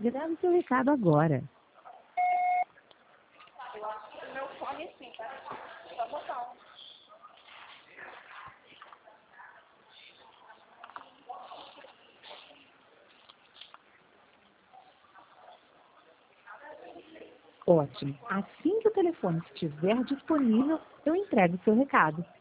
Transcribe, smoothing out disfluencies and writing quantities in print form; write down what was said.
Grave seu recado agora. Eu acho que o meu fone sim, tá? Só botar um. Ótimo. Assim que o telefone estiver disponível, eu entrego seu recado.